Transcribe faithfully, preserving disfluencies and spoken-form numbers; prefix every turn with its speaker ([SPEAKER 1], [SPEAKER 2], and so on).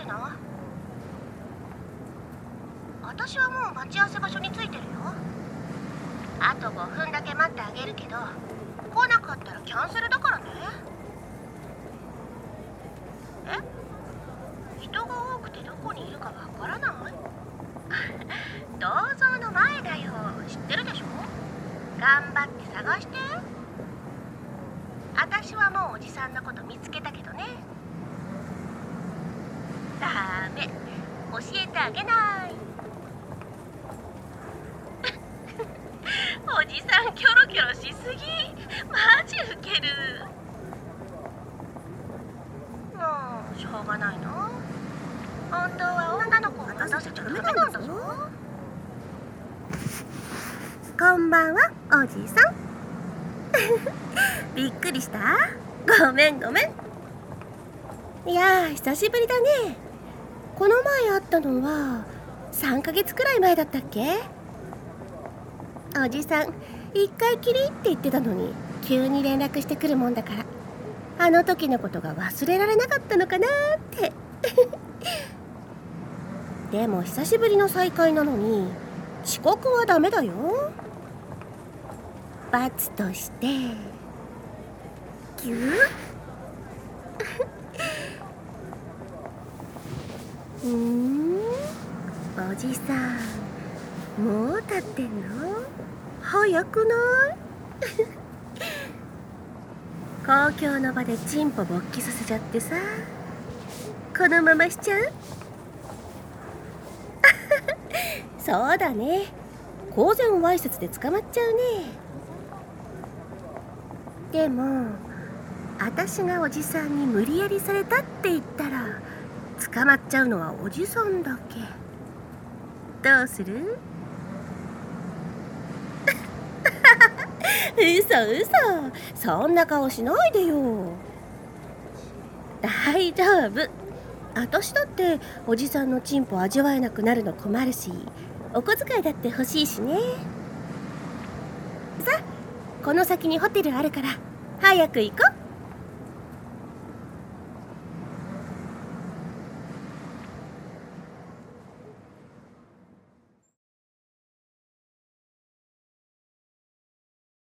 [SPEAKER 1] るの？私はもう待ち合わせ場所に着いてるよ。あとごふんだけ待ってあげるけど、来なかったらキャンセルだからね。え？人が多くてどこにいるかわからない？銅像の前だよ。知ってるでしょ？頑張って探して。私はもうおじさんのこと見つけたけどね。ダメ、教えてあげない。おじさんキョロキョロしすぎ。マジウケる。もうしょうがないの。本当は女の子を待たせちゃダメなんだぞ。こんばんは、おじさん。びっくりした？ごめんごめん。いやー、久しぶりだね。この前会ったのはさんかげつくらい前だったっけ？おじさん一回きりって言ってたのに、急に連絡してくるもんだから、あの時のことが忘れられなかったのかなってでも久しぶりの再会なのに遅刻はダメだよ。罰としてぎゅううーん、おじさんもう立ってんの？早くない公共の場でチンポ勃起させちゃってさ、このまましちゃう？そうだね、公然わいせつで捕まっちゃうね。でも私がおじさんに無理やりされたって言ったら捕まっちゃうのはおじさんだけ。どうする？嘘嘘、そんな顔しないでよ。大丈夫、私だっておじさんのチンポ味わえなくなるの困るし、お小遣いだって欲しいしね。さあ、この先にホテルあるから早く行こう。